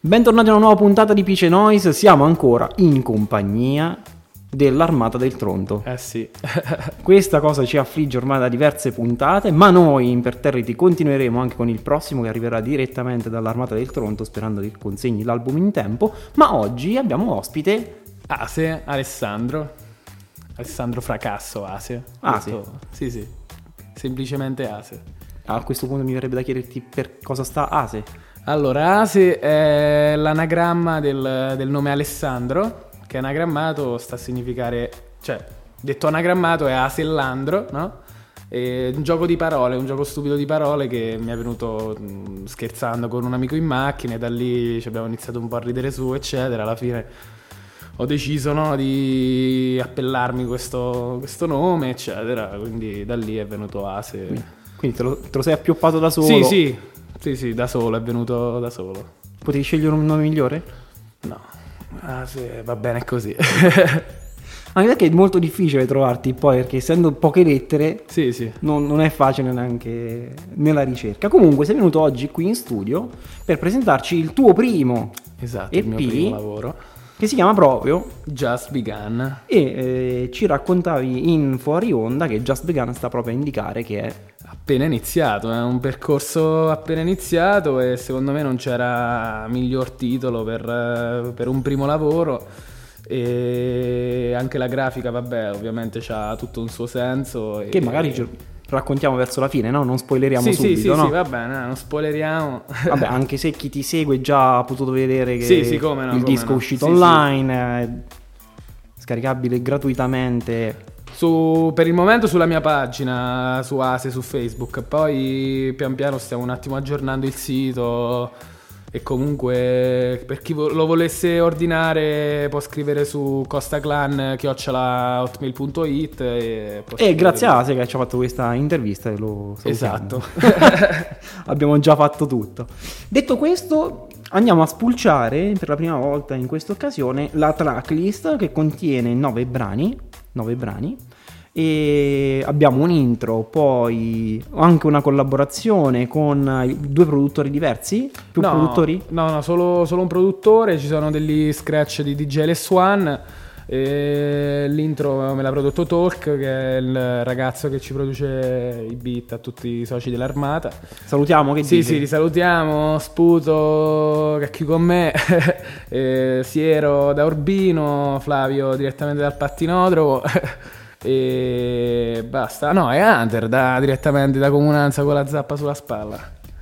Bentornati a una nuova puntata di Pice Noise, siamo ancora in compagnia dell'Armata del Tronto. Sì. Questa cosa ci affligge ormai da diverse puntate, ma noi imperterriti continueremo anche con il prossimo che arriverà direttamente dall'Armata del Tronto, sperando che consegni l'album in tempo. Ma oggi abbiamo ospite Ase, Alessandro Fracasso, Ase. Ase? Sì, semplicemente Ase. A questo punto mi verrebbe da chiederti per cosa sta Ase. Allora, Ase è l'anagramma del nome Alessandro, che anagrammato sta a significare, cioè, detto anagrammato è Asellandro, no? È un gioco di parole, un gioco stupido di parole che mi è venuto scherzando con un amico in macchina, e da lì ci abbiamo iniziato un po' a ridere su, eccetera. Alla fine ho deciso, no, di appellarmi questo nome, eccetera, quindi da lì è venuto Ase. Quindi te lo sei appioppato da solo? Sì, da solo, è venuto da solo. Potevi scegliere un nome migliore? No, Ase va bene così. Anche perché è molto difficile trovarti poi, perché essendo poche lettere Sì. non è facile neanche nella ricerca. Comunque sei venuto oggi qui in studio per presentarci il tuo primo Esatto, EP, il mio primo lavoro. che si chiama proprio Just Begun. E ci raccontavi in fuori onda che Just Begun sta proprio a indicare che è Appena iniziato, è un percorso appena iniziato e secondo me non c'era miglior titolo per un primo lavoro. E anche la grafica, vabbè, ovviamente c'ha tutto un suo senso. che magari ci raccontiamo verso la fine, no? Non spoileriamo subito, no? Sì, va bene, non spoileriamo. Vabbè, anche se chi ti segue già ha potuto vedere che come no, il come disco no. è uscito Sì, online, è scaricabile gratuitamente. Per il momento sulla mia pagina, su Ase, su Facebook. Poi pian piano stiamo un attimo aggiornando il sito. E comunque per chi lo volesse ordinare può scrivere su costaclan@hotmail.it E grazie a Ase che ci ha fatto questa intervista e lo salutiamo. Esatto. Abbiamo già fatto tutto. Detto questo, andiamo a spulciare per la prima volta in questa occasione la tracklist che contiene 9 brani e abbiamo un intro, poi anche una collaborazione con 2 produttori diversi, produttori? No, solo un produttore. Ci sono degli scratch di DJ LS1 e l'intro me l'ha prodotto Talk, che è il ragazzo che ci produce i beat a tutti i soci dell'Armata. Salutiamo, che Sì, dici? sì, li salutiamo. Sputo che è qui con me, Siero da Urbino, Flavio direttamente dal Pattinodromo e basta. No, è Hunter direttamente da Comunanza con la zappa sulla spalla.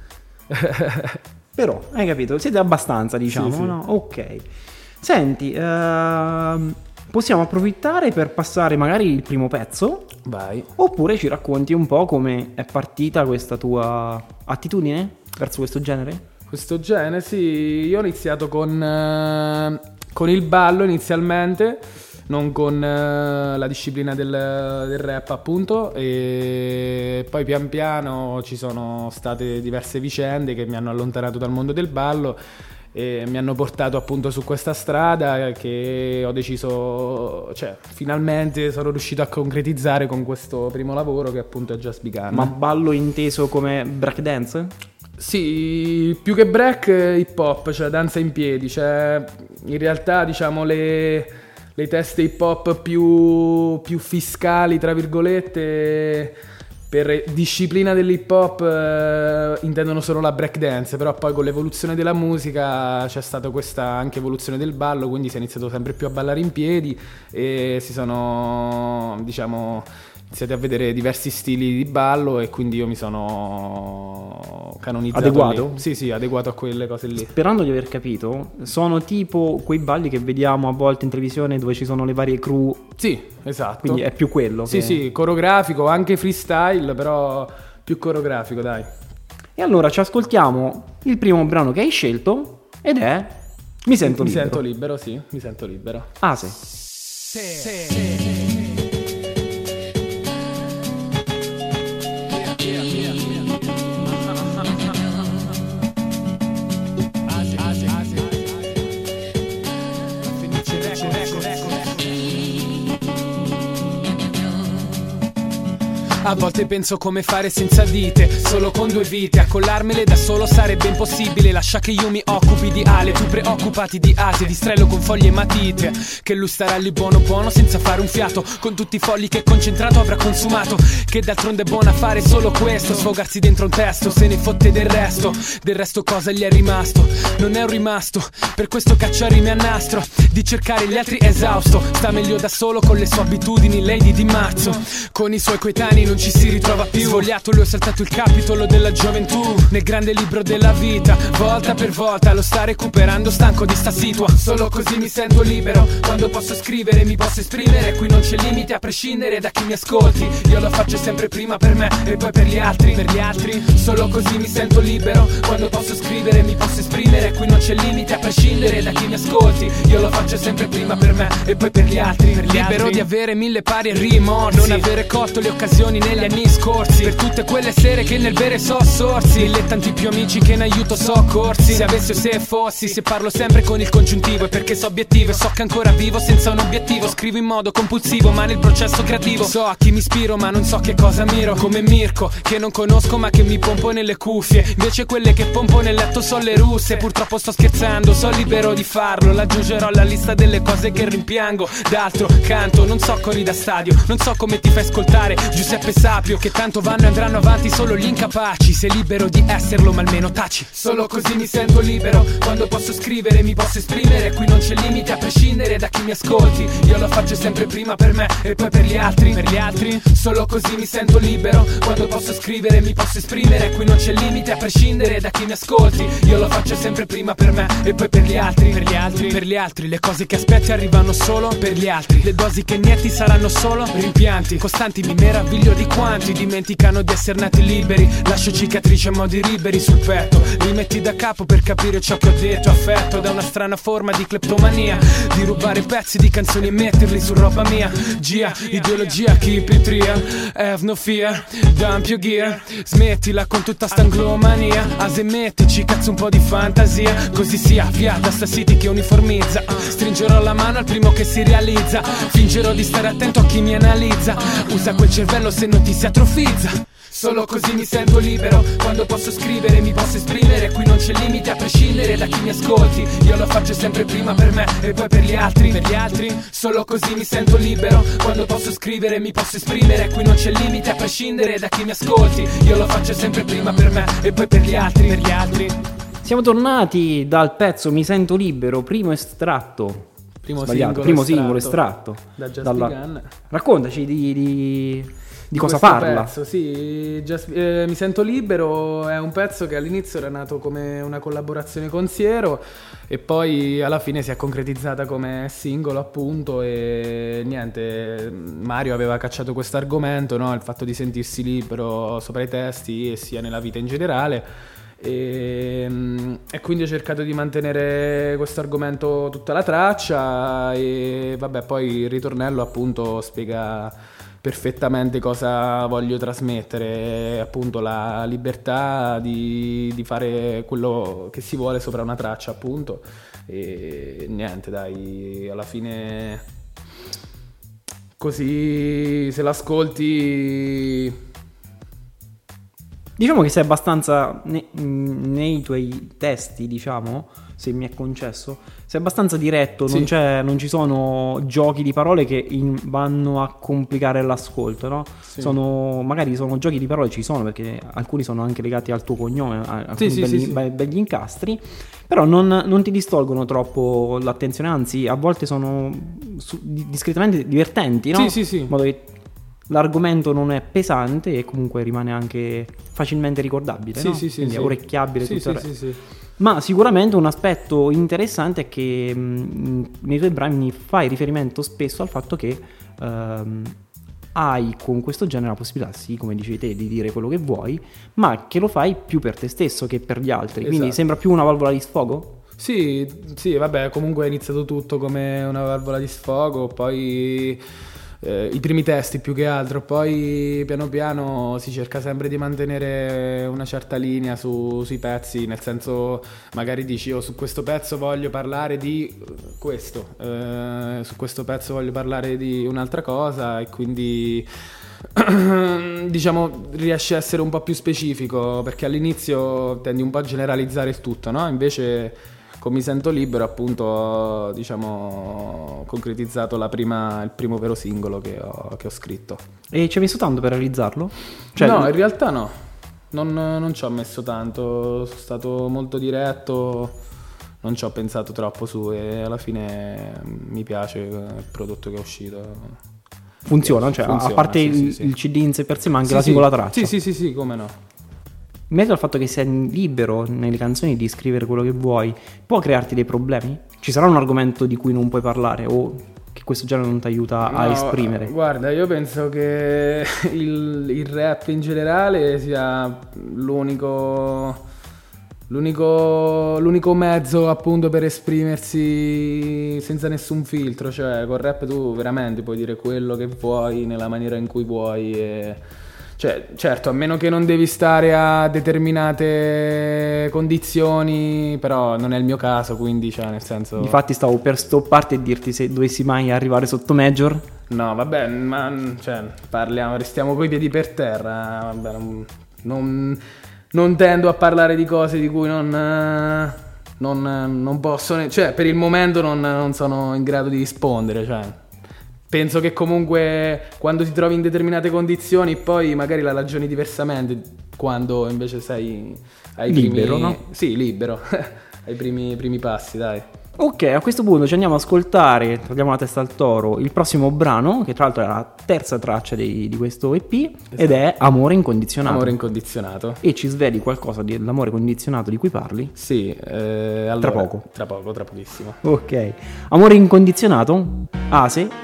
Però, hai capito, siete abbastanza, diciamo, Sì. no? Ok. Senti, possiamo approfittare per passare magari il primo pezzo, Vai. oppure ci racconti un po' come è partita questa tua attitudine verso questo genere? Questo genere, sì, io ho iniziato con il ballo inizialmente, non con la disciplina del rap, appunto, e poi pian piano ci sono state diverse vicende che mi hanno allontanato dal mondo del ballo e mi hanno portato appunto su questa strada che ho deciso, cioè finalmente sono riuscito a concretizzare con questo primo lavoro che appunto è Just Begun. Ma ballo inteso come breakdance? Sì, più che break, hip hop, cioè danza in piedi, cioè in realtà diciamo le teste hip hop più fiscali, tra virgolette, per disciplina dell'hip hop intendono solo la break dance, però poi con l'evoluzione della musica c'è stata questa anche evoluzione del ballo, quindi si è iniziato sempre più a ballare in piedi e si sono, diciamo, iniziati a vedere diversi stili di ballo e quindi io mi sono canonizzato Adeguato? lì. Sì, adeguato a quelle cose lì. Sperando di aver capito, sono tipo quei balli che vediamo a volte in televisione dove ci sono le varie crew, Sì, esatto. quindi è più quello. Sì, coreografico, anche freestyle, però più coreografico, dai. E allora ci ascoltiamo il primo brano che hai scelto ed è Mi sento libero. Mi sento libero, sì, mi sento libero. Ase. A volte penso come fare senza dite, solo con due vite. Accollarmele da solo sarebbe impossibile. Lascia che io mi occupi di Ale, tu preoccupati di Asia. Distrello con foglie e matite, che lui starà lì buono buono senza fare un fiato, con tutti i fogli che concentrato avrà consumato. Che d'altronde è buona fare solo questo, sfogarsi dentro un testo, se ne fotte del resto. Del resto cosa gli è rimasto? Non è un rimasto, per questo caccia rime a nastro. Di cercare gli altri esausto, sta meglio da solo con le sue abitudini. Lady di marzo, con i suoi coetanei non ci si ritrova più. Svogliato lui ho saltato il capitolo della gioventù, nel grande libro della vita, volta per volta lo sta recuperando, stanco di sta situa. Solo così mi sento libero, quando posso scrivere mi posso esprimere. Qui non c'è limite a prescindere da chi mi ascolti. Io lo faccio sempre prima per me e poi per gli altri. Per gli altri, solo così mi sento libero, quando posso scrivere mi posso esprimere. Qui non c'è limite a prescindere da chi mi ascolti. Io lo faccio sempre prima per me e poi per gli altri. Per gli libero altri. Di avere mille pari e rimorsi, non avere colto le occasioni negli anni scorsi. Per tutte quelle sere che nel bere so sorsi, mille tanti più amici che in aiuto so corsi. Se avessi o se fossi, se parlo sempre con il congiuntivo è perché so obiettivo e so che ancora vivo senza un obiettivo. Scrivo in modo compulsivo ma nel processo creativo. So a chi mi ispiro ma non so che cosa miro. Come Mirko che non conosco ma che mi pompo nelle cuffie. Invece quelle che pompo nel letto sono le russe. Purtroppo sto scherzando, so libero di farlo. L'aggiungerò alla lista delle cose che rimpiango. D'altro canto, non so corri da stadio, non so come ti fai ascoltare Giuseppe Sapio, che tanto vanno e andranno avanti solo gli incapaci. Sei libero di esserlo ma almeno taci. Solo così mi sento libero, quando posso scrivere mi posso esprimere. Qui non c'è limite a prescindere da chi mi ascolti. Io lo faccio sempre prima per me e poi per gli altri. Per gli altri, solo così mi sento libero, quando posso scrivere mi posso esprimere. Qui non c'è limite a prescindere da chi mi ascolti. Io lo faccio sempre prima per me e poi per gli altri. Per gli altri, per gli altri, le cose che aspetti arrivano solo per gli altri. Le dosi che inietti saranno solo rimpianti costanti. Mi meraviglio di quanti dimenticano di essere nati liberi. Lascio cicatrici a modi liberi sul petto, rimetti da capo per capire ciò che ho detto. Affetto da una strana forma di cleptomania, di rubare pezzi di canzoni e metterli su roba mia. Gia, ideologia, keep it real, have no fear, dump your gear. Smettila con tutta sta anglomania, asemettici, cazzo un po' di fantasia. Così sia, via da sta city che uniformizza. Stringerò la mano al primo che si realizza. Fingerò di stare attento a chi mi analizza. Usa quel cervello se non ti si atrofizza. Solo così mi sento libero, quando posso scrivere mi posso esprimere. Qui non c'è limite a prescindere da chi mi ascolti. Io lo faccio sempre prima per me e poi per gli altri. Per gli altri, solo così mi sento libero, quando posso scrivere mi posso esprimere. Qui non c'è limite a prescindere da chi mi ascolti. Io lo faccio sempre prima per me e poi per gli altri. Per gli altri. Siamo tornati dal pezzo Mi sento libero, primo estratto. Primo singolo estratto da Just Begun. Raccontaci di cosa parla. Pezzo, sì, Mi sento libero è un pezzo che all'inizio era nato come una collaborazione con Siero e poi alla fine si è concretizzata come singolo, appunto. E niente, Mario aveva cacciato questo argomento, no? Il fatto di sentirsi libero sopra i testi e sia nella vita in generale. E quindi ho cercato di mantenere questo argomento tutta la traccia e vabbè, poi il ritornello appunto spiega perfettamente cosa voglio trasmettere, appunto la libertà di fare quello che si vuole sopra una traccia, appunto. E niente, dai, alla fine così se l'ascolti. Diciamo che sei abbastanza nei tuoi testi, diciamo, se mi è concesso, sei abbastanza diretto, sì. non ci sono giochi di parole che vanno a complicare l'ascolto, no? Sì. Magari sono giochi di parole, ci sono, perché alcuni sono anche legati al tuo cognome, alcuni belli incastri, però non ti distolgono troppo l'attenzione, anzi a volte sono discretamente divertenti, no? Sì. In modo che l'argomento non è pesante e comunque rimane anche facilmente ricordabile, no? Quindi è orecchiabile tutto il resto. Sì. Ma sicuramente un aspetto interessante è che nei tuoi brani fai riferimento spesso al fatto che hai con questo genere la possibilità, sì, come dicevi te, di dire quello che vuoi, ma che lo fai più per te stesso che per gli altri. Esatto. Quindi sembra più una valvola di sfogo? Sì, vabbè, comunque è iniziato tutto come una valvola di sfogo, poi i primi testi più che altro, poi piano piano si cerca sempre di mantenere una certa linea sui pezzi, nel senso magari dici su questo pezzo voglio parlare di questo, su questo pezzo voglio parlare di un'altra cosa, e quindi Diciamo, riesci a essere un po' più specifico, perché all'inizio tendi un po' a generalizzare il tutto, no? Invece con Mi Sento Libero, appunto, diciamo, ho concretizzato il primo vero singolo che ho scritto. E ci hai messo tanto per realizzarlo? Cioè, no, in realtà no, non ci ho messo tanto, sono stato molto diretto, non ci ho pensato troppo su, e alla fine mi piace il prodotto che è uscito. Funziona, cioè a parte il CD in sé per sé, ma anche la singola traccia. Sì, come no. In mezzo al fatto che sei libero nelle canzoni di scrivere quello che vuoi, può crearti dei problemi? Ci sarà un argomento di cui non puoi parlare o che questo genere non ti aiuta a esprimere? Guarda, io penso che il rap in generale sia l'unico mezzo appunto per esprimersi senza nessun filtro. Cioè col rap tu veramente puoi dire quello che vuoi nella maniera in cui vuoi e... Cioè, certo, a meno che non devi stare a determinate condizioni, però non è il mio caso, quindi, cioè, nel senso... Infatti stavo per stopparti e dirti se dovessi mai arrivare sotto major. No, vabbè, ma cioè, restiamo coi piedi per terra, vabbè, non tendo a parlare di cose di cui non posso, cioè, per il momento non sono in grado di rispondere, cioè... Penso che comunque quando ti trovi in determinate condizioni poi magari la ragioni diversamente quando invece sei ai libero, primi... no? Sì, libero, ai primi passi, dai. Ok, a questo punto ci andiamo ad ascoltare, togliamo la testa al toro, il prossimo brano, che tra l'altro è la terza traccia di questo EP, esatto. Ed è Amore Incondizionato. Amore Incondizionato. E ci sveli qualcosa dell'amore condizionato di cui parli? Sì, allora, tra poco. Tra pochissimo. Ok, Amore Incondizionato, Ase.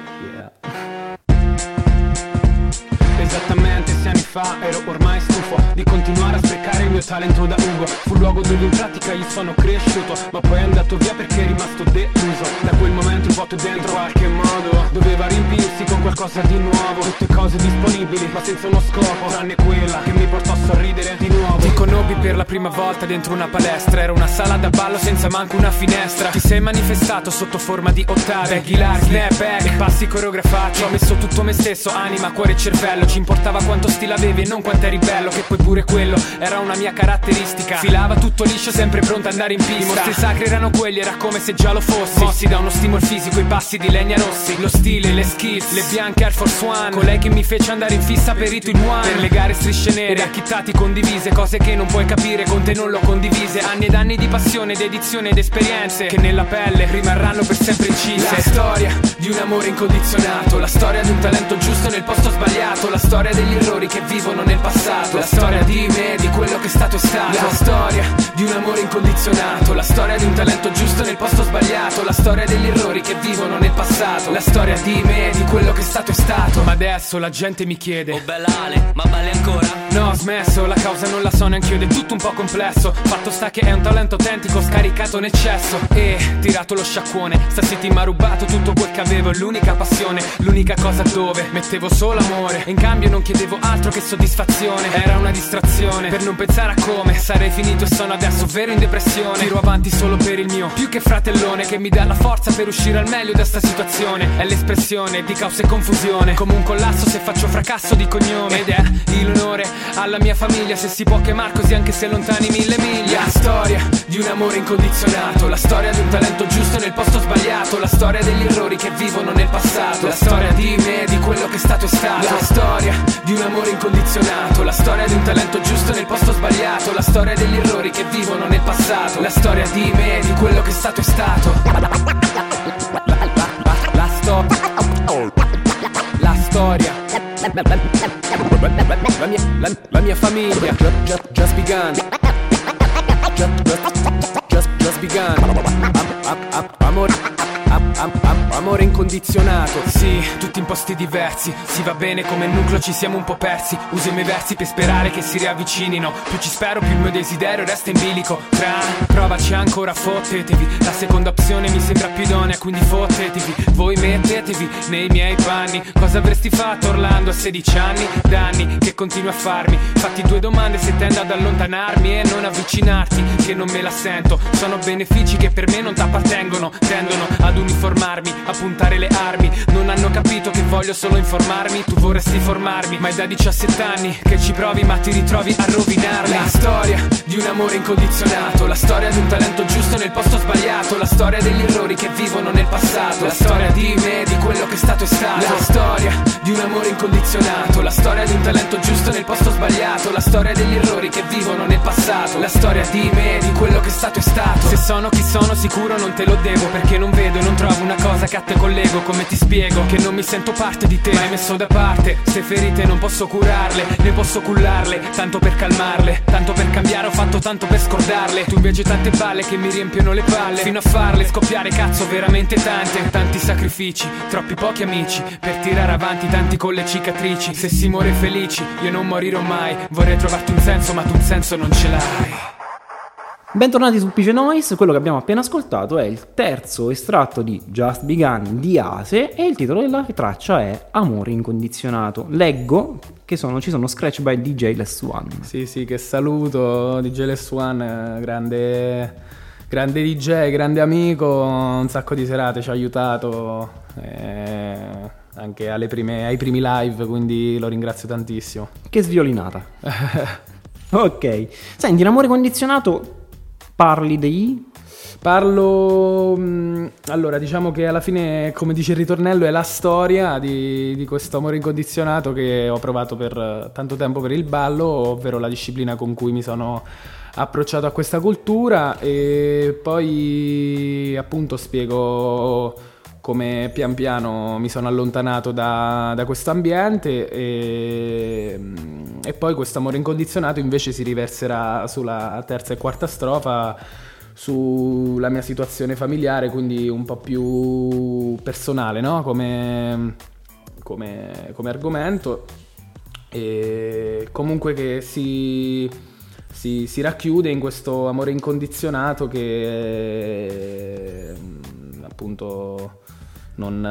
Esattamente 6 anni fa ero ormai stufo di continuare a sprecare il mio talento da Ugo. Fu il luogo dove in pratica io sono cresciuto, ma poi è andato via perché è rimasto deluso. Da quel momento il vuoto dentro in qualche modo doveva riempirsi con qualcosa di nuovo. Tutte cose disponibili ma senza uno scopo, tranne quella che mi portò a sorridere di nuovo. Ti conobbi per la prima volta dentro una palestra, era una sala da ballo senza manco una finestra. Ti sei manifestato sotto forma di ottave, baggy larghi, snapback e passi coreografati. Ho messo tutto me stesso, anima, cuore e cervello. Ci importava quanto stile avevi e non quanto eri bello, che poi pure quello era una mia caratteristica. Filava tutto liscio, sempre pronto ad andare in pista. I mostri sacri erano quelli, era come se già lo fossi. Mossi da uno stimolo fisico, i passi di Legna Rossi. Lo stile, le skills, le bianche Air Force One. Colei che mi fece andare in fissa per i Twin One. Per le gare strisce nere, acchittati condivise. Cose che non puoi capire, con te non l'ho condivise. Anni ed anni di passione, dedizione ed esperienze che nella pelle rimarranno per sempre incise. La storia di un amore incondizionato, la storia di un talento giusto nel posto sbagliato, la storia degli errori che vivono nel passato, la storia di me, di quello che è stato e stato. La storia di un amore incondizionato, la storia di un talento giusto nel posto sbagliato, la storia degli errori che vivono nel passato, la storia di me, di quello che è stato e stato. Ma adesso la gente mi chiede: oh bella Ale, ma balli ancora? No, ho smesso, la causa non la so neanch'io ed è tutto un po' complesso. Fatto sta che è un talento autentico scaricato nel cesso e tirato lo sciacquone. Stasera mi ha rubato tutto quel che avevo, l'unica passione, l'unica cosa dove mettevo solo amore e in cambio non chiedevo altro che soddisfazione. Era una distrazione per non pensare a come sarei finito e sono adesso vero in depressione. Tiro avanti solo per il mio più che fratellone che mi dà la forza per uscire al meglio da sta situazione. È l'espressione di caos e confusione, come un collasso se faccio fracasso di cognome. Ed è l'onore alla mia famiglia se si può chiamar così anche se lontani 1000 miglia. La storia di un amore incondizionato, la storia di un talento giusto nel posto sbagliato, la storia degli errori che vivono nel passato, la storia di me, di quello che è stato e stato. La storia di un amore incondizionato, la storia di un talento giusto nel posto sbagliato, la storia degli errori che vivono nel passato, la storia di me, di quello che è stato e stato. La storia, la mia famiglia, just begun, just begun. Amore incondizionato. Sì, tutti in posti diversi, si va bene come nucleo, ci siamo un po' persi. Uso i miei versi per sperare che si riavvicinino. Più ci spero più il mio desiderio resta in bilico. Provaci ancora, fottetevi. La seconda opzione mi sembra più idonea, quindi fottetevi. Voi mettetevi nei miei panni. Cosa avresti fatto Orlando a 16 anni? Danni che continui a farmi. Fatti due domande se tendo ad allontanarmi e non avvicinarti, che non me la sento. Sono benefici che per me non t'appartengono. Tendono ad uniformarmi, a puntare le armi. Non hanno capito che voglio solo informarmi, tu vorresti formarmi, ma è da 17 anni che ci provi ma ti ritrovi a rovinarmi. La storia di un amore incondizionato, la storia di un talento giusto nel posto sbagliato, la storia degli errori che vivono nel passato, la storia di me, di quello che è stato e stato. La storia di un amore incondizionato, la storia di un talento giusto nel posto sbagliato, la storia degli errori che vivono nel passato, la storia di me, di quello che è stato e stato. Se sono chi sono sicuro non te lo devo, perché non vedo e non trovo una cosa che a te collego. Come ti spiego che non mi sento parte di te, ma hai messo da parte. Se ferite non posso curarle, ne posso cullarle, tanto per calmarle, tanto per cambiare, ho fatto tanto per scordarle. Tu invece tante balle che mi riempiono le palle, fino a farle scoppiare cazzo veramente tante. Tanti sacrifici, troppi pochi amici, per tirare avanti tanti con le cicatrici. Se si muore felici, io non morirò mai, vorrei trovarti un senso ma tu un senso non ce l'hai. Bentornati su Pice Noise. Quello che abbiamo appena ascoltato è il terzo estratto di Just Begun di Ase e il titolo della traccia è Amore incondizionato. Leggo che ci sono scratch by DJ Less One. Sì, che saluto, DJ Less One, grande DJ, grande amico, un sacco di serate ci ha aiutato anche ai primi live, quindi lo ringrazio tantissimo. Che sviolinata. Ok, senti, in Amore condizionato allora, diciamo che alla fine, come dice il ritornello, è la storia di questo amore incondizionato che ho provato per tanto tempo per il ballo, ovvero la disciplina con cui mi sono approcciato a questa cultura, e poi appunto spiego come pian piano mi sono allontanato da questo ambiente e poi questo amore incondizionato invece si riverserà sulla terza e quarta strofa, sulla mia situazione familiare, quindi un po' più personale, no? come argomento, e comunque che si racchiude in questo amore incondizionato che appunto non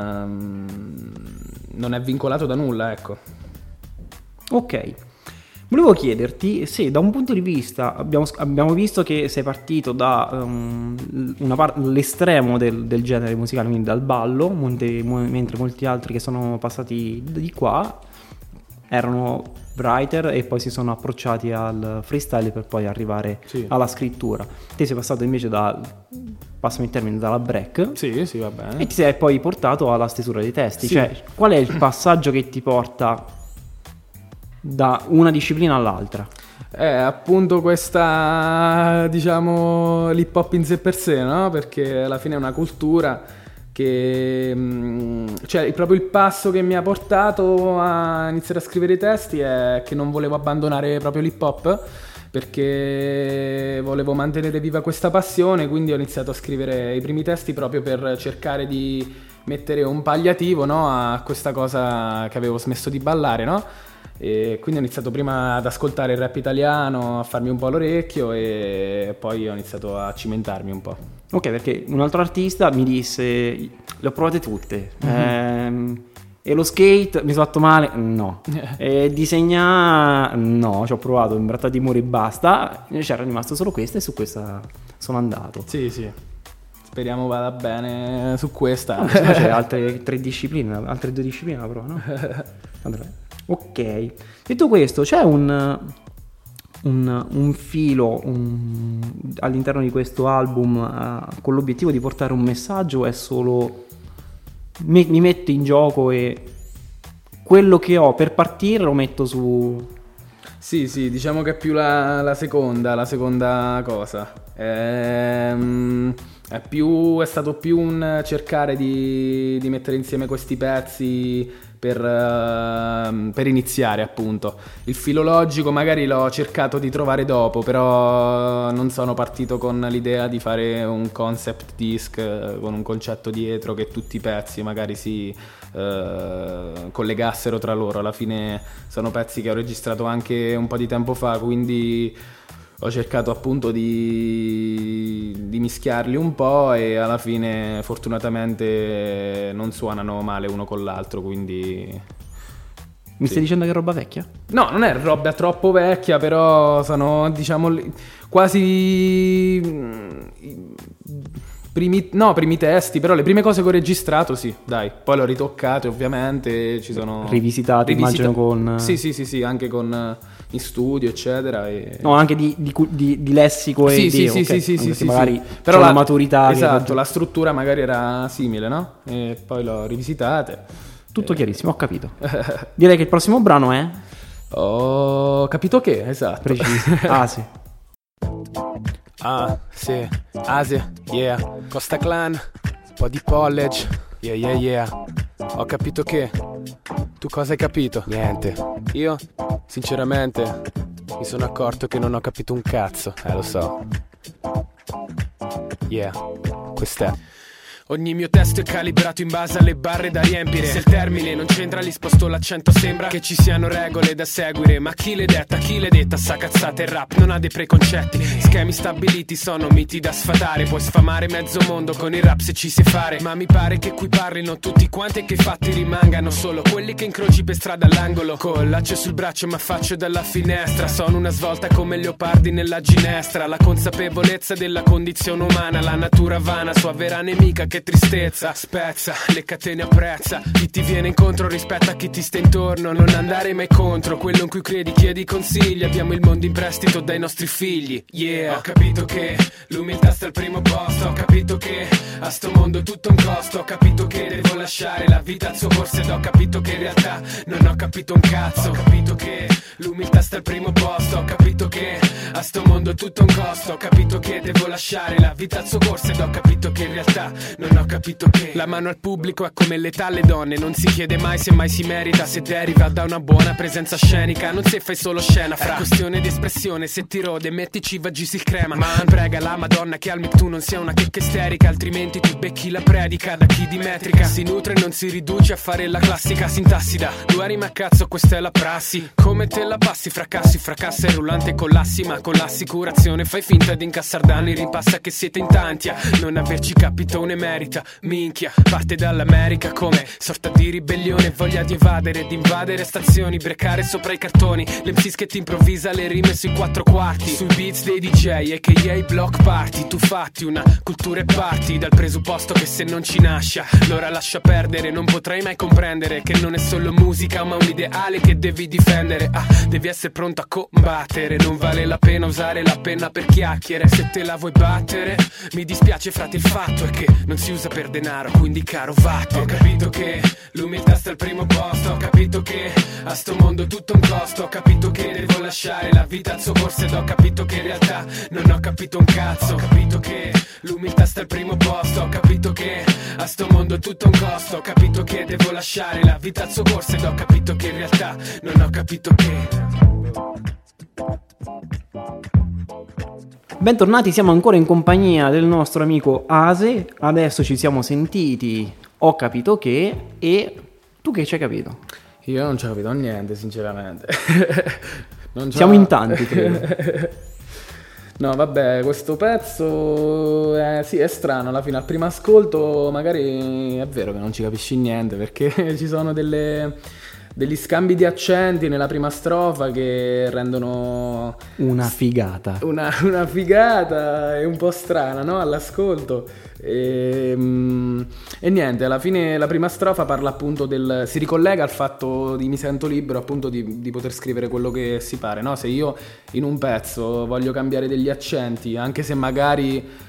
è vincolato da nulla, ecco. Ok, volevo chiederti se da un punto di vista abbiamo visto che sei partito da l'estremo del genere musicale, quindi dal ballo, mentre molti altri che sono passati di qua erano writer e poi si sono approcciati al freestyle per poi arrivare alla scrittura. Te sei passato invece passami il termine, dalla break. Sì, va bene. E ti sei poi portato alla stesura dei testi. Sì. Cioè, qual è il passaggio che ti porta da una disciplina all'altra? Appunto questa, diciamo, l'hip hop in sé per sé, no? Perché alla fine è una cultura che, cioè, proprio il passo che mi ha portato a iniziare a scrivere i testi è che non volevo abbandonare proprio l'hip hop, perché volevo mantenere viva questa passione, quindi ho iniziato a scrivere i primi testi proprio per cercare di mettere un palliativo, no, a questa cosa che avevo smesso di ballare, no? E quindi ho iniziato prima ad ascoltare il rap italiano, a farmi un po' l'orecchio, e poi ho iniziato a cimentarmi un po'. Ok, perché un altro artista mi disse: le ho provate tutte, e lo skate mi sono fatto male? No. E disegna? No, ci ho provato, Imbrattati di muro e basta. C'era rimasto solo questa e su questa sono andato. Sì, speriamo vada bene su questa. C'è altre 2 discipline però, no? Allora, ok, detto questo, c'è un filo all'interno di questo album con l'obiettivo di portare un messaggio, o è solo mi metto in gioco e quello che ho per partire lo metto su? Sì, diciamo che è più la seconda cosa. È stato più un cercare di mettere insieme questi pezzi per iniziare, appunto. Il filo logico magari l'ho cercato di trovare dopo, però non sono partito con l'idea di fare un concept disc con un concetto dietro, che tutti i pezzi magari si collegassero tra loro. Alla fine sono pezzi che ho registrato anche un po' di tempo fa, quindi ho cercato appunto di mischiarli un po', e alla fine fortunatamente non suonano male uno con l'altro, quindi... Mi stai dicendo che è roba vecchia? No, non è roba troppo vecchia, però sono, diciamo, quasi primi testi, però le prime cose che ho registrato sì, dai, poi l'ho ritoccate ovviamente, ci sono Rivisitate, immagino con... Sì, anche con in studio eccetera No, anche di lessico e sì, idee, sì, magari però la maturità esatto, la struttura magari era simile, no? E poi l'ho rivisitate. Tutto chiarissimo, ho capito. Direi che il prossimo brano è... Ho capito che, esatto. Preciso. Sì. Sì, Asia, yeah, Costa Clan, po' di Pollage, yeah. Ho capito che. Tu cosa hai capito? Niente. Io, sinceramente, mi sono accorto che non ho capito un cazzo, lo so. Yeah, quest'è. Ogni mio testo è calibrato in base alle barre da riempire. Se il termine non c'entra lì sposto l'accento. Sembra che ci siano regole da seguire, ma chi le detta sa cazzate. Il rap non ha dei preconcetti, schemi stabiliti sono miti da sfatare. Puoi sfamare mezzo mondo con il rap se ci sai fare, ma mi pare che qui parlino tutti quanti e che i fatti rimangano solo quelli che incroci per strada all'angolo. Col laccio sul braccio ma faccio dalla finestra. Sono una svolta come leopardi nella ginestra. La consapevolezza della condizione umana, la natura vana, sua vera nemica che tristezza. Spezza le catene, apprezza chi ti viene incontro, rispetta chi ti sta intorno. Non andare mai contro quello in cui credi, chiedi consigli. Abbiamo il mondo in prestito dai nostri figli. Yeah, ho capito che l'umiltà sta al primo posto. Ho capito che a sto mondo tutto un costo. Ho capito che devo lasciare la vita al suo corso. Ed ho capito che in realtà non ho capito un cazzo. Ho capito che l'umiltà sta al primo posto. Ho capito che a sto mondo tutto un costo. Ho capito che devo lasciare la vita al suo corso. Ed ho capito che in realtà non ho capito che la mano al pubblico è come l'età alle donne. Non si chiede mai se mai si merita, se deriva da una buona presenza scenica. Non se fai solo scena, fra questione di espressione. Se ti rode mettici vagisi il crema. Man prega la Madonna che al mic tu non sia una checca isterica, altrimenti ti becchi la predica da chi di metrica si nutre e non si riduce a fare la classica sintassi da due rime a cazzo. Questa è la prassi, come te la passi, fracassi, fracassa il rullante collassi. Ma con l'assicurazione fai finta di incassar danni, ripassa che siete in tanti a non averci capito un emerita. Minchia, parte dall'America come sorta di ribellione, voglia di evadere, di invadere stazioni, brecare sopra i cartoni. L'MCs che ti improvvisa le rime sui 4 quarti, sui beats dei DJ a.k.a. block party. Tu fatti una cultura e parti dal presupposto che se non ci nascia allora lascia perdere. Non potrai mai comprendere che non è solo musica ma un ideale che devi difendere. Devi essere pronto a combattere, non vale la pena usare la penna per chiacchiere. Se te la vuoi battere, mi dispiace frate, il fatto è che non si usa per denaro, quindi caro vattene. Ho capito che l'umiltà sta al primo posto. Ho capito che a sto mondo tutto un costo. Ho capito che devo lasciare la vita al suo corso. Ed ho capito che in realtà non ho capito un cazzo. Ho capito che l'umiltà sta al primo posto. Ho capito che a sto mondo tutto un costo. Ho capito che devo lasciare la vita al suo corso. Ed ho capito che in realtà non ho capito che. Bentornati, siamo ancora in compagnia del nostro amico Ase. Adesso ci siamo sentiti, ho capito che, e tu che ci hai capito? Io non ci ho capito niente, sinceramente. Siamo in tanti, credo. No, vabbè, questo pezzo sì, è strano alla fine. Al primo ascolto magari è vero che non ci capisci niente, perché ci sono degli scambi di accenti nella prima strofa che rendono una figata. Una figata, è un po' strana, no? All'ascolto. E niente, alla fine la prima strofa parla appunto si ricollega al fatto di mi sento libero appunto di poter scrivere quello che si pare, no? Se io in un pezzo voglio cambiare degli accenti, anche se magari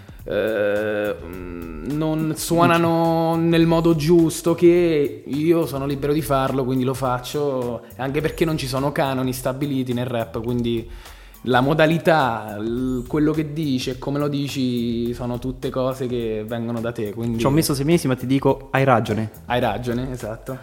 non suonano nel modo giusto, che io sono libero di farlo, quindi lo faccio, anche perché non ci sono canoni stabiliti nel rap, quindi la modalità, quello che dici e come lo dici sono tutte cose che vengono da te, quindi ci ho messo 6 mesi ma ti dico hai ragione, esatto.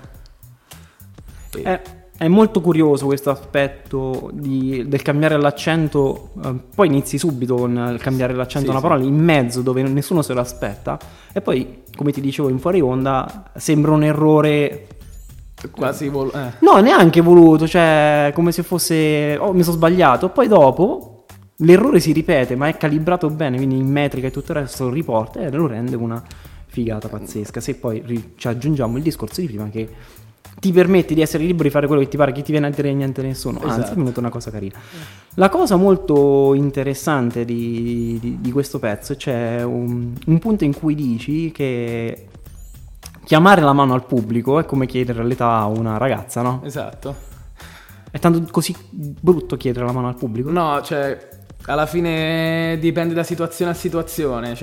È molto curioso questo aspetto del cambiare l'accento, poi inizi subito con il cambiare l'accento a una parola in mezzo dove nessuno se lo aspetta, e poi, come ti dicevo in fuori onda, sembra un errore quasi no, neanche voluto, cioè come se fosse mi sono sbagliato, poi dopo l'errore si ripete ma è calibrato bene, quindi in metrica e tutto il resto lo riporta e lo rende una figata pazzesca. Se poi ci aggiungiamo il discorso di prima che ti permetti di essere libero di fare quello che ti pare, chi ti viene a dire niente nessuno. Anzi, Esatto. è venuta una cosa carina. La cosa molto interessante di questo pezzo, c'è un punto in cui dici che chiamare la mano al pubblico è come chiedere l'età a una ragazza, no? Esatto. È tanto così brutto chiedere la mano al pubblico? No, cioè, alla fine dipende da situazione a situazione,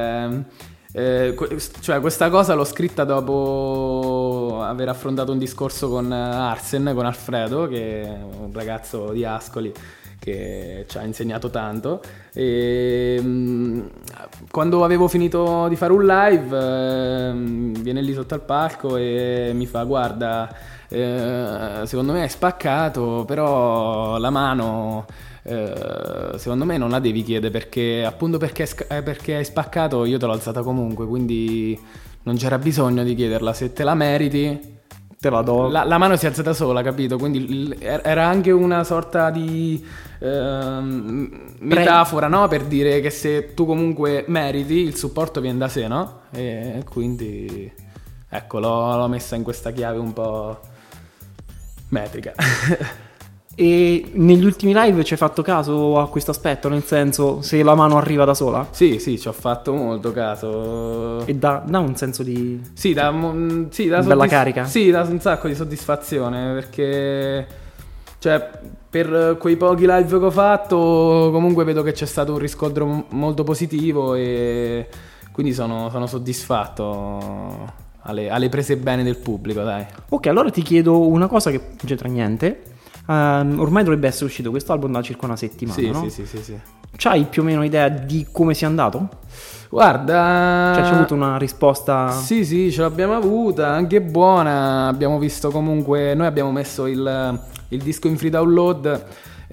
cioè questa cosa l'ho scritta dopo aver affrontato un discorso con Arsen, con Alfredo, che è un ragazzo di Ascoli che ci ha insegnato tanto, e quando avevo finito di fare un live viene lì sotto al palco e mi fa: guarda, secondo me hai spaccato, però la mano secondo me non la devi chiedere, perché appunto perché hai spaccato io te l'ho alzata comunque, quindi non c'era bisogno di chiederla, se te la meriti Te la do. la mano si è alzata sola, capito? Quindi era anche una sorta di metafora, no? Per dire che se tu comunque meriti, il supporto viene da sé, no? E quindi ecco, l'ho messa in questa chiave un po' metrica. E negli ultimi live ci hai fatto caso a questo aspetto? Nel senso, se la mano arriva da sola? Sì, ci ho fatto molto caso. E dà un senso di... Sì, dà bella carica? Sì, dà un sacco di soddisfazione, perché cioè per quei pochi live che ho fatto comunque vedo che c'è stato un riscontro molto positivo e quindi sono soddisfatto alle prese bene del pubblico, dai. Ok, allora ti chiedo una cosa che non c'entra niente. Ormai dovrebbe essere uscito questo album da circa una settimana, Sì, no? sì. C'hai più o meno idea di come sia andato? Guarda, Cioè, c'è avuto una risposta? Sì, ce l'abbiamo avuta, anche buona. Abbiamo visto comunque, noi abbiamo messo il disco in free download.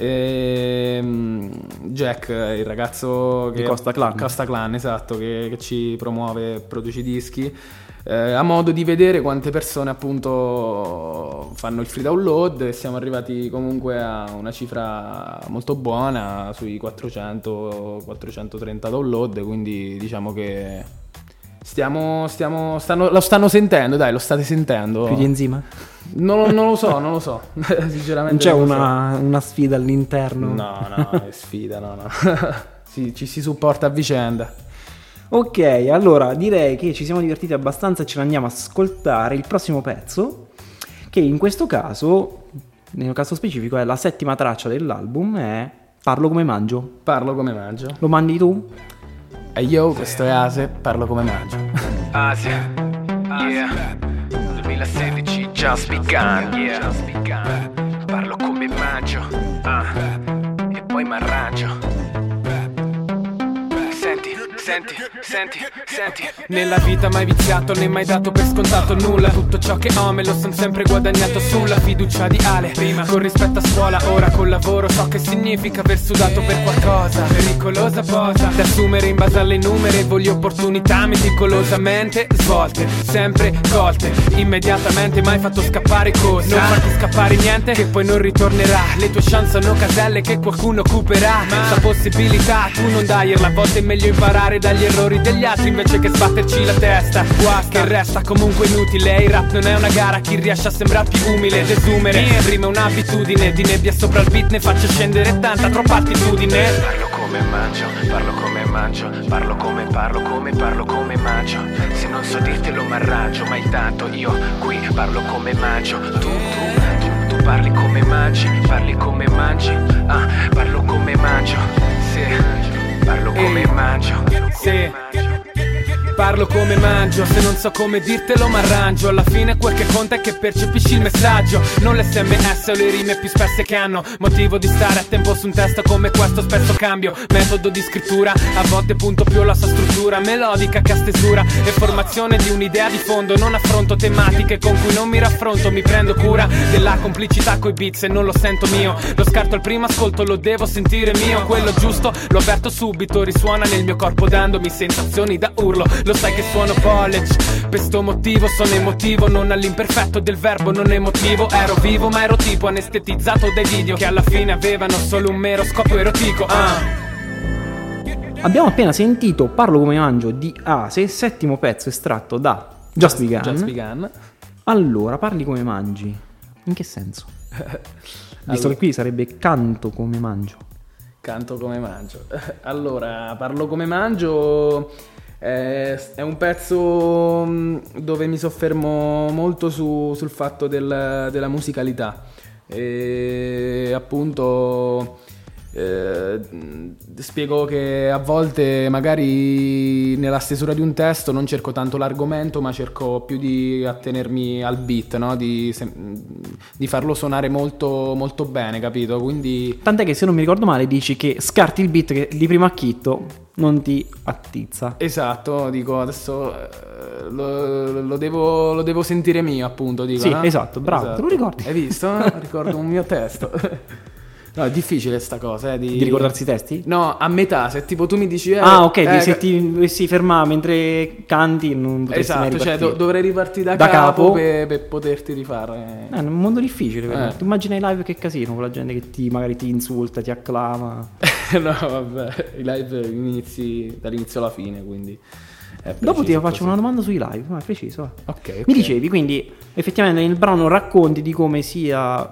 Jack, il ragazzo Di Costa Clan. Costa Clan, esatto, che ci promuove e produce i dischi, ha modo di vedere quante persone appunto fanno il free download, e siamo arrivati comunque a una cifra molto buona, sui 430 download, quindi diciamo che lo stanno sentendo, dai, lo state sentendo. Più di Enzima? Non lo so, sinceramente. Non c'è non lo so. una sfida all'interno? No, è sfida, no. Ci si supporta a vicenda. Ok, allora direi che ci siamo divertiti abbastanza e ce l'andiamo a ascoltare il prossimo pezzo, che in questo caso, nel caso specifico, è la settima traccia dell'album, è Parlo come mangio. Parlo come mangio. Lo mandi tu? E io, questo è Ase, parlo come mangio. Asia, yeah. 2016, just begun, yeah. Parlo come mangio, e poi m'arrangio. Senti. Nella vita mai viziato, né mai dato per scontato nulla. Tutto ciò che ho me lo son sempre guadagnato sulla fiducia di Ale. Prima con rispetto a scuola, ora col lavoro. So che significa aver sudato per qualcosa. Pericolosa posa da assumere in base alle numerevoli opportunità meticolosamente svolte, sempre colte, immediatamente, mai fatto scappare cosa. Non farti scappare niente che poi non ritornerà. Le tue chance sono caselle che qualcuno occuperà. La possibilità tu non dagliela, a volte è meglio imparare dagli errori degli altri invece che sbatterci la testa. Guasta, che resta comunque inutile. Il rap non è una gara, chi riesce a sembrare più umile. Desumere, prima è un'abitudine. Di nebbia sopra il beat ne faccio scendere tanta, troppa attitudine. Parlo come mangio, parlo come mangio. Parlo come mangio. Se non so dirtelo m'arrangio, ma intanto io qui parlo come mangio. Tu parli come mangi, parli come mangi. Parlo come mangio, sì. Parlo come mangio, Sì. Parlo come mangio, se non so come dirtelo m'arrangio. Alla fine quel che conta è che percepisci il messaggio, non le sms o le rime più spesse che hanno motivo di stare a tempo su un testo come questo. Spesso cambio metodo di scrittura, a volte punto più alla sua struttura melodica che a stesura e formazione di un'idea di fondo. Non affronto tematiche con cui non mi raffronto, mi prendo cura della complicità coi beats e non lo sento mio. Lo scarto al primo ascolto, lo devo sentire mio. Quello giusto lo avverto subito, risuona nel mio corpo dandomi sensazioni da urlo. Lo sai che suono college, per sto motivo sono emotivo, non all'imperfetto del verbo non emotivo. Ero vivo ma ero tipo anestetizzato dai video che alla fine avevano solo un mero scopo erotico. Abbiamo appena sentito Parlo come mangio di Ase, settimo pezzo estratto da Just Begun. Allora, parli come mangi. In che senso? Visto che qui sarebbe canto come mangio. Canto come mangio. Allora, parlo come mangio. È un pezzo dove mi soffermo molto sul fatto della musicalità. E appunto spiego che a volte magari nella stesura di un testo non cerco tanto l'argomento, ma cerco più di attenermi al beat, no? Di farlo suonare molto, molto bene, capito? Quindi Tant'è che, se non mi ricordo male, dici che scarti il beat che di primo acchitto non ti attizza. esatto, dico adesso lo devo sentire mio, appunto, dico, Sì, no? esatto, bravo, te lo ricordi? Hai visto? Ricordo un mio testo. No, è difficile sta cosa, Di ricordarsi i testi? No, a metà, se tipo tu mi dici Ok, se ti dovessi fermare mentre canti non potresti mai esatto, cioè ripartire. dovrei ripartire da Da capo capo? per poterti rifare. È un mondo difficile, però. Eh. Tu immagina i live, che casino, con la gente che magari ti insulta, ti acclama. No, vabbè, i live inizi dall'inizio alla fine, quindi è Dopo ti preciso faccio così. una domanda sui live, ma è preciso. Ok. Mi dicevi, quindi, effettivamente nel brano racconti di come sia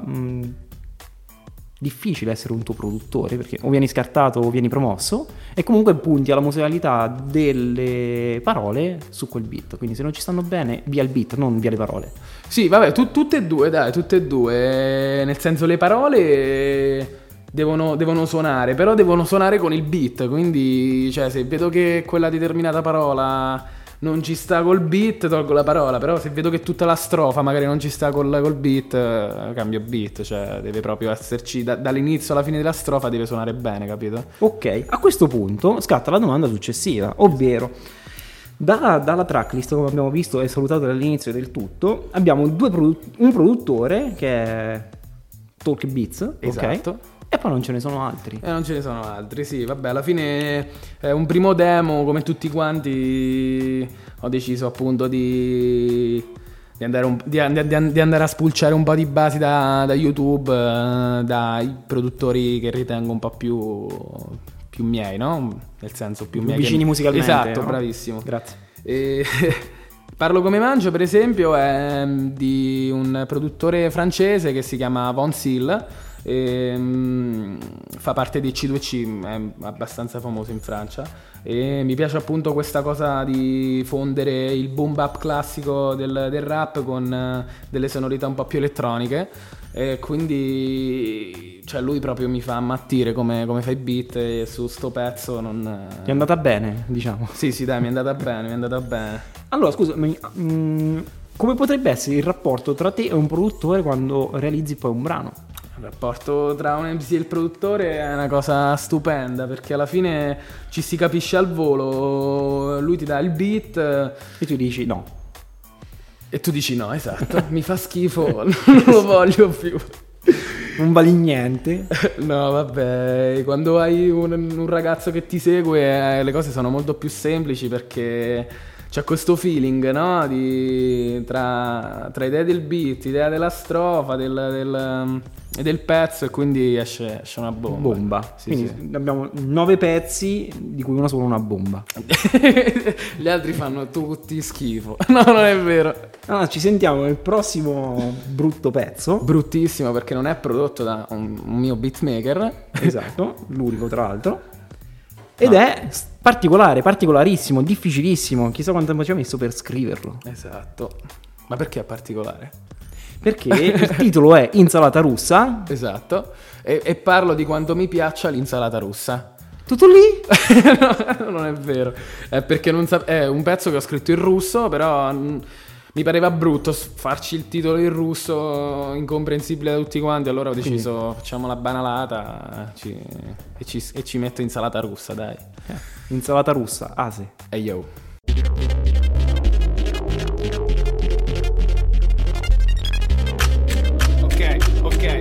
difficile essere un tuo produttore, perché o vieni scartato o vieni promosso, e comunque punti alla musicalità delle parole su quel beat. Quindi se non ci stanno bene, via il beat, non via le parole. Sì, vabbè, tutte e due, dai, tutte e due. Nel senso, le parole devono suonare, però devono suonare con il beat. Quindi, cioè, se vedo che quella determinata parola non ci sta col beat, tolgo la parola. Però se vedo che tutta la strofa magari non ci sta col beat, cambio beat. Cioè, deve proprio esserci dall'inizio alla fine della strofa, deve suonare bene, capito? Ok, a questo punto scatta la domanda successiva, ovvero dalla tracklist, come abbiamo visto e salutato dall'inizio del tutto, abbiamo un produttore che è Talk Beats, Esatto. ok? E poi non ce ne sono altri. Non ce ne sono altri, sì, vabbè, alla fine è un primo demo, come tutti quanti ho deciso appunto di andare a spulciare un po' di basi da YouTube, dai produttori che ritengo un po' più miei, no? Nel senso più miei, vicini musicalmente. Esatto, no? bravissimo. Grazie. E Parlo come mangio, per esempio, è di un produttore francese che si chiama Von Seal. Fa parte di C2C, è abbastanza famoso in Francia, e mi piace appunto questa cosa di fondere il boom bap classico del rap con delle sonorità un po' più elettroniche, e quindi cioè lui proprio mi fa ammattire come fa i beat, e su sto pezzo non... Ti è andata bene, diciamo. Sì, dai, mi è andata bene. Allora, scusami, come potrebbe essere il rapporto tra te e un produttore quando realizzi poi un brano? Il rapporto tra un MC e il produttore è una cosa stupenda, perché alla fine ci si capisce al volo, lui ti dà il beat E tu dici no. e tu dici no, esatto, mi fa schifo, non lo voglio più. Non vali niente. No, vabbè, quando hai un ragazzo che ti segue, le cose sono molto più semplici, perché c'è questo feeling, no? Tra idea del beat, idea della strofa, del pezzo, e quindi esce una bomba. Sì, Quindi sì. abbiamo 9 pezzi, di cui uno solo una bomba. Gli altri fanno tutti schifo. No, non è vero. Allora, ci sentiamo nel prossimo brutto pezzo. Bruttissimo, perché non è prodotto da un mio beatmaker. Esatto, l'unico tra l'altro. Ed è particolare, particolarissimo, difficilissimo. Chissà quanto tempo ci ha messo per scriverlo. Esatto. Ma perché è particolare? Perché il titolo è Insalata russa. Esatto. E parlo di quanto mi piaccia l'insalata russa. Tutto lì? No, non è vero. È perché è un pezzo che ho scritto in russo, però mi pareva brutto farci il titolo in russo incomprensibile da tutti quanti, allora ho deciso facciamo la banalata e ci metto insalata russa, dai. Insalata russa, Ase. Hey yo. Ok.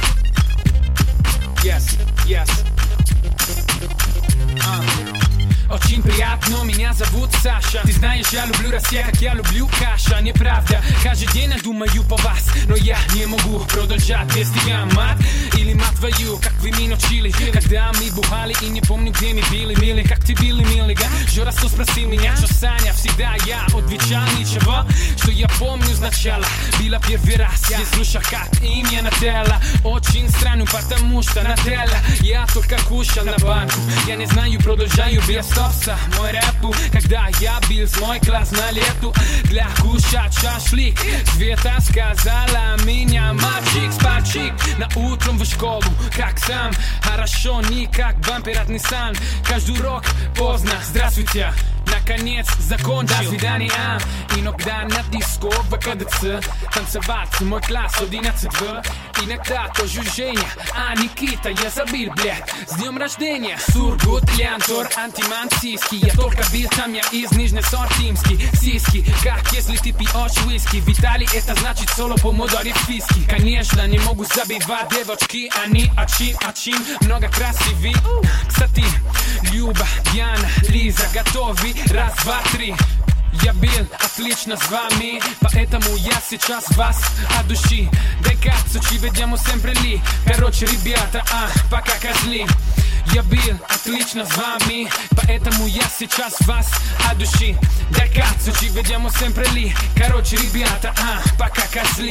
Yes. Очень приятно, меня зовут Саша. Ты знаешь, я люблю Россию, как я люблю каша. Неправда, каждый день я думаю по вас, но я не могу продолжать без тебя, мать. Или мать твою, как вы меня учили, когда мы бухали и не помню, где мы били, милый, как ты били, милый. Еще раз кто спросил меня, что Саня, всегда я отвечал ничего, что я помню сначала. Была первый раз, я слушал как имя Нателла. Очень странно, потому что Нателла я только кушал на банку. Я не знаю, продолжаю без стопса мой рэпу, когда я бил с мой класс на лету для кушать шашлык. Света сказала меня мальчик, спальчик, на утром в школу, как сам. Хорошо, не как бампер от Nissan. Каждый урок поздно, здравствуйте, наконец закончил. До свидания, иногда на диско в КДЦ танцевать мой класс 11В. Иногда тоже Женя, а Никита я забил, блядь. С днем рождения, Сургут, Лянтор, антимансийский. Я только бил, там я из Нижнесортимский. Сиськи, как если ты пьешь виски. Виталий, это значит соло помодори в списке. Конечно, не могу забивать девочки, они очень много красивей. Кстати, Люба, Диана, Лиза, готовы? Раз, два, три. Я бил отлично с вами, поэтому я сейчас вас от души. Дай кацу, ci vediamo sempre lì. Короче, ребята, пока козли. Я бил отлично с вами, поэтому я сейчас вас от души. Дай кацу, ci vediamo sempre lì. Короче, ребята, пока козли.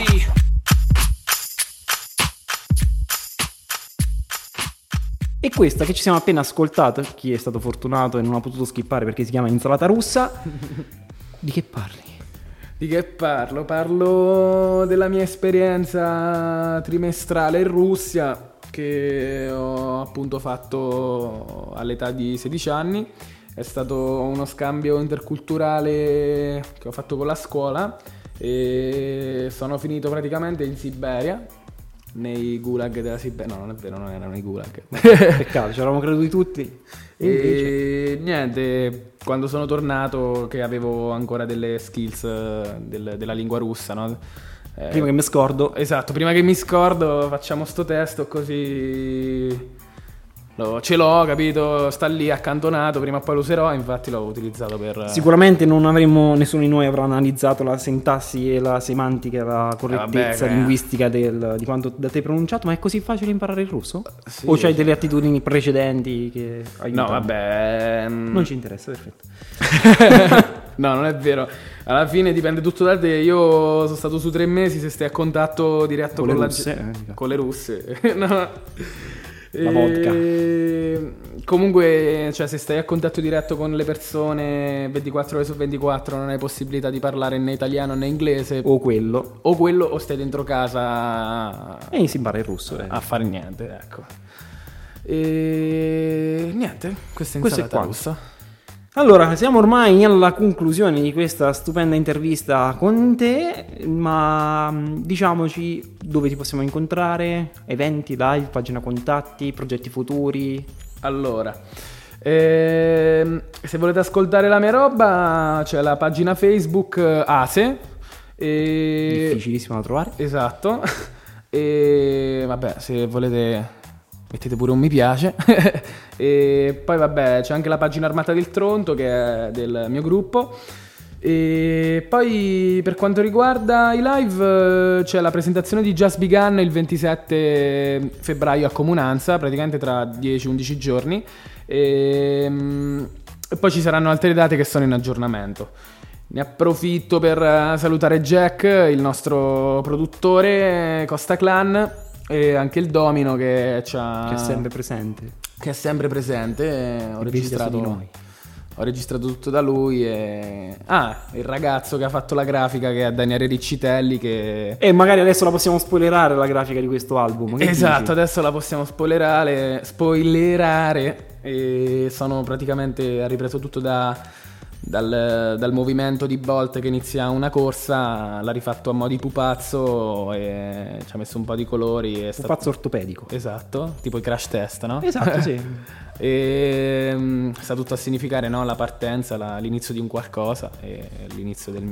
E questa che ci siamo appena ascoltato, chi è stato fortunato e non ha potuto skippare perché si chiama Insalata Russa, di che parli? Di che parlo? Parlo della mia esperienza trimestrale in Russia che ho appunto fatto all'età di 16 anni. È stato uno scambio interculturale che ho fatto con la scuola e sono finito praticamente in Siberia, nei gulag della Siberia. No, non è vero, non erano i gulag. Peccato, ci eravamo creduti tutti. E niente, quando sono tornato che avevo ancora delle skills della lingua russa, no? Prima che mi scordo. Esatto, prima che mi scordo facciamo sto testo così ce l'ho, capito? Sta lì accantonato, prima o poi lo userò, infatti l'ho utilizzato per... Sicuramente non avremmo, nessuno di noi avrà analizzato la sintassi e la semantica, la correttezza linguistica di quanto da te pronunciato, ma è così facile imparare il russo? Sì, o c'hai delle attitudini precedenti che aiutano? No, vabbè... Non ci interessa, perfetto. No, non è vero. Alla fine dipende tutto da te. Io sono stato su 3 mesi, se stai a contatto diretto con con le russe. No. La vodka. Comunque, cioè, se stai a contatto diretto con le persone 24 ore su 24 non hai possibilità di parlare né italiano né inglese. O quello o stai dentro casa e si impara il russo a fare niente, ecco. E niente, questa è Insalata Russa. Allora, siamo ormai alla conclusione di questa stupenda intervista con te, ma diciamoci dove ti possiamo incontrare, eventi, live, pagina contatti, progetti futuri. Allora, se volete ascoltare la mia roba c'è la pagina Facebook Ase. Difficilissima da trovare. Esatto. E vabbè, se volete... mettete pure un mi piace. E poi vabbè c'è anche la pagina Armata del Tronto che è del mio gruppo. E poi per quanto riguarda i live c'è la presentazione di Just Begun il 27 febbraio a Comunanza, praticamente tra 10-11 giorni. E poi ci saranno altre date che sono in aggiornamento. Ne approfitto per salutare Jack, il nostro produttore, Costa Clan, e anche il Domino che è sempre presente. Ho registrato tutto da lui e... il ragazzo che ha fatto la grafica, che è Daniele Riccitelli, che... E magari adesso la possiamo spoilerare, la grafica di questo album. Esatto, adesso la possiamo spoilerare. E sono praticamente... ha ripreso tutto dal movimento di Bolt che inizia una corsa, l'ha rifatto a mo' di pupazzo e ci ha messo un po' di colori. Pupazzo ortopedico. Esatto, tipo i crash test, no? Esatto, sì. E sta tutto a significare, no? La partenza, l'inizio di un qualcosa e l'inizio del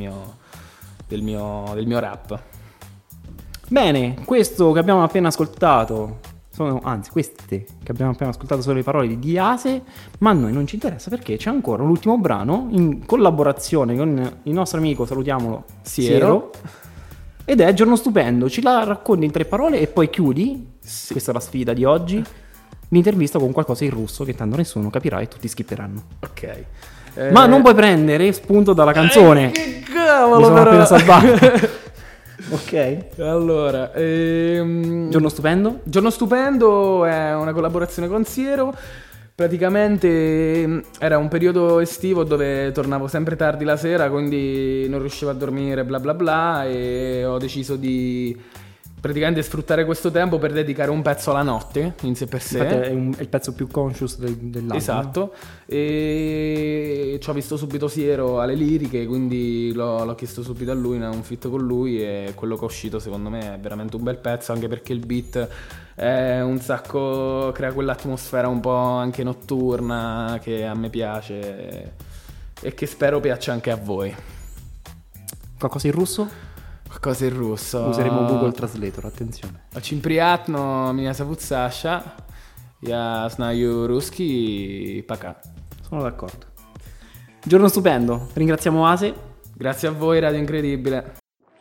mio rap. Bene, questo che abbiamo appena ascoltato sono, anzi queste che abbiamo appena ascoltato sono le parole di Diase, ma a noi non ci interessa perché c'è ancora l'ultimo brano in collaborazione con il nostro amico, salutiamolo, Siero, ed è Giorno Stupendo. Ci la racconti in 3 parole e poi chiudi, questa è la sfida di oggi, l'intervista con qualcosa in russo che tanto nessuno capirà e tutti skipperanno. Ok. Ma non puoi prendere spunto dalla canzone. Che Mi cavolo, sono però. appena salvato. Ok. Allora, Giorno Stupendo? Giorno Stupendo è una collaborazione con Siero. Praticamente era un periodo estivo dove tornavo sempre tardi la sera, quindi non riuscivo a dormire, bla bla bla, e ho deciso di praticamente sfruttare questo tempo per dedicare un pezzo alla notte in sé per sé. Infatti è il pezzo più conscious dell'album. Esatto, e ci ho visto subito Siero alle liriche, quindi l'ho chiesto subito a lui, un feat con lui, e quello che è uscito secondo me è veramente un bel pezzo, anche perché il beat è un sacco, crea quell'atmosfera un po' anche notturna che a me piace e che spero piaccia anche a voi. Qualcosa in russo? Qualcosa in russo. Useremo Google Translator, attenzione. Очень приятно, меня зовут Саша. Я знаю русский. Пока. Sono d'accordo. Giorno Stupendo, ringraziamo Ase. Grazie a voi, Radio Incredibile.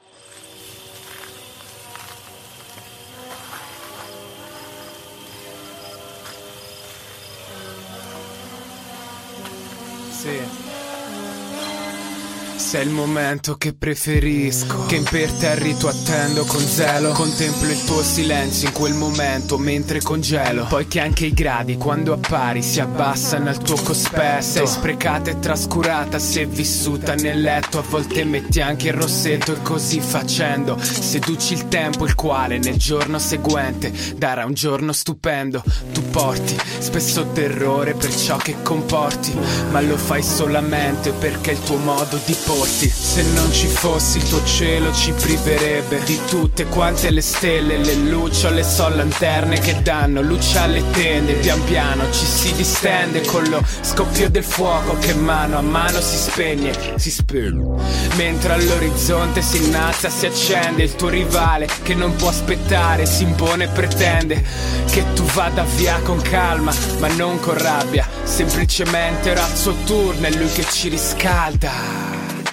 Sì. Sei il momento che preferisco, che imperterrito attendo con zelo. Contemplo il tuo silenzio in quel momento mentre congelo. Poi che anche i gradi quando appari si abbassano al tuo cospetto. Sei sprecata e trascurata, sei vissuta nel letto. A volte metti anche il rossetto e così facendo seduci il tempo, il quale nel giorno seguente darà un giorno stupendo. Tu porti spesso terrore per ciò che comporti, ma lo fai solamente perché è il tuo modo di porti. Se non ci fossi il tuo cielo ci priverebbe di tutte quante le stelle, le lucciole son lanterne che danno luce alle tende. Pian piano ci si distende con lo scoppio del fuoco che mano a mano si spegne, mentre all'orizzonte si innalza, si accende il tuo rivale che non può aspettare, si impone e pretende che tu vada via con calma ma non con rabbia. Semplicemente era il suo turno, è lui che ci riscalda.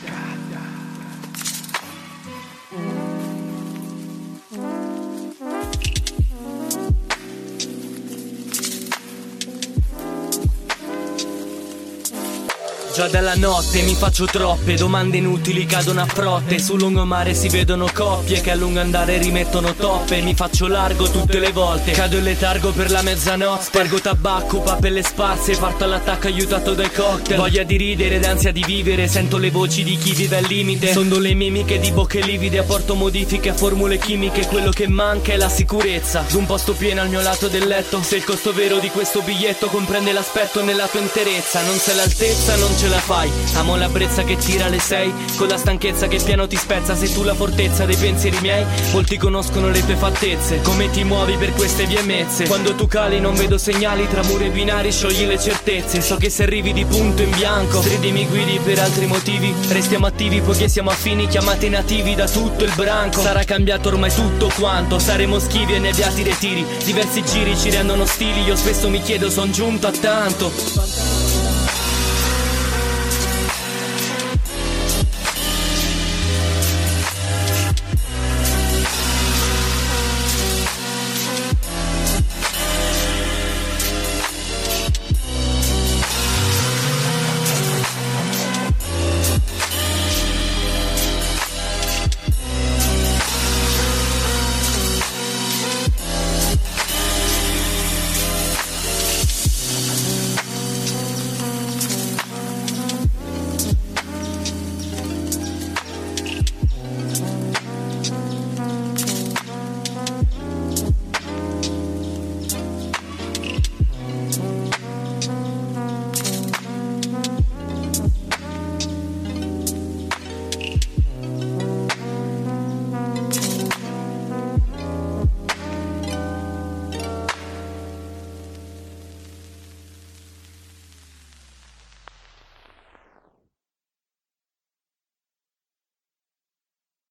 Già dalla notte mi faccio troppe domande inutili, cadono a frotte. Sul lungomare si vedono coppie che a lungo andare rimettono toppe. Mi faccio largo tutte le volte, cado in letargo per la mezzanotte. Spargo tabacco, papelle sparse, parto all'attacco aiutato dai cocktail. Voglia di ridere ed ansia di vivere, sento le voci di chi vive al limite. Sono le mimiche di bocche livide, apporto modifiche a formule chimiche. Quello che manca è la sicurezza d'un posto pieno al mio lato del letto. Se il costo vero di questo biglietto comprende l'aspetto nella tua interezza, non sei l'altezza, non ce la fai. Amo la brezza che tira alle 6, con la stanchezza che piano ti spezza. Sei tu la fortezza dei pensieri miei, molti conoscono le tue fattezze. Come ti muovi per queste vie mezze, quando tu cali non vedo segnali, tra muri e binari sciogli le certezze. So che se arrivi di punto in bianco, stridi mi guidi per altri motivi. Restiamo attivi poiché siamo affini, chiamati nativi da tutto il branco. Sarà cambiato ormai tutto quanto, saremo schivi e ne avviati retiri. Diversi giri ci rendono ostili, io spesso mi chiedo son giunto a tanto.